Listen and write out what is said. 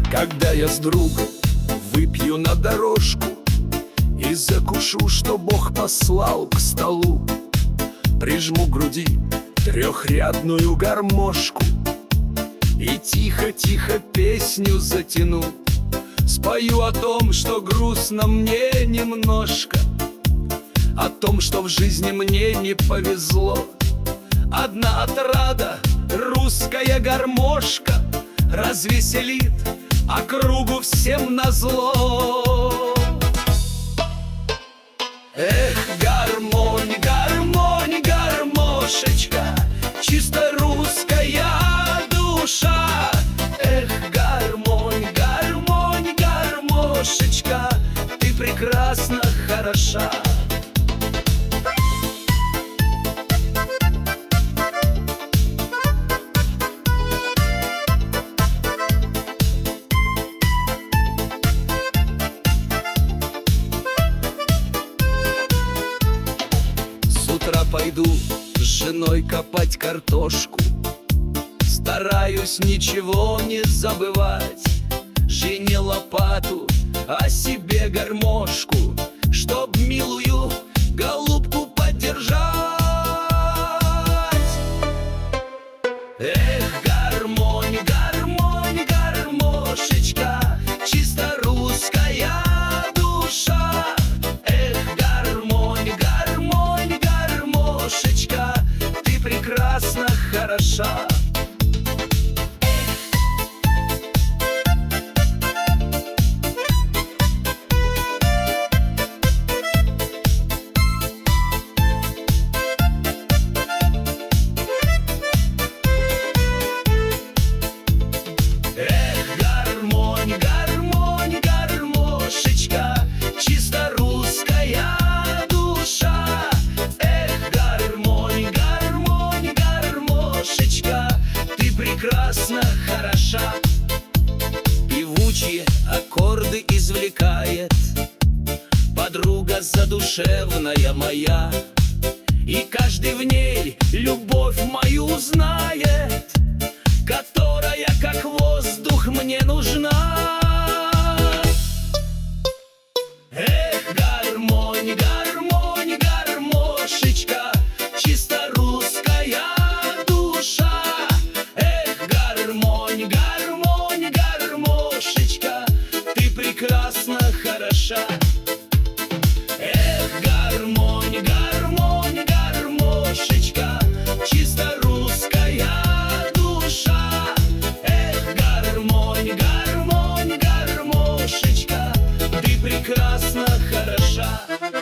Когда я с другом выпью на дорожку и закушу, что Бог послал к столу, прижму к груди трехрядную гармошку и тихо-тихо песню затяну. Спою о том, что грустно мне немножко, о том, что в жизни мне не повезло. Одна отрада, русская гармошка, развеселит округу всем назло. Эх, гармонь, гармонь, гармошечка, чисто русская душа. Эх, гармонь, гармонь, гармошечка, ты прекрасно хороша. С утра пойду с женой копать картошку, стараюсь ничего не забывать. Жене лопату, а себе гармошку, чтоб милую голубку поддержать. Эх, гармонь, гармонь, гармошечка, чисто русская душа. Эх, гармонь, гармонь, гармошечка, ты прекрасно хороша. Прекрасно хороша. Певучие аккорды извлекает подруга задушевная моя, и каждый в ней любовь мою узнает, которая как воздух мне нужна. Эх, гармонь, гармонь, гармошечка, чисто русская душа. Гармонь, гармошечка, ты прекрасно хороша. Эх, гармонь, гармонь, гармошечка, чисто русская душа. Эх, гармонь, гармонь, гармошечка, ты прекрасно хороша.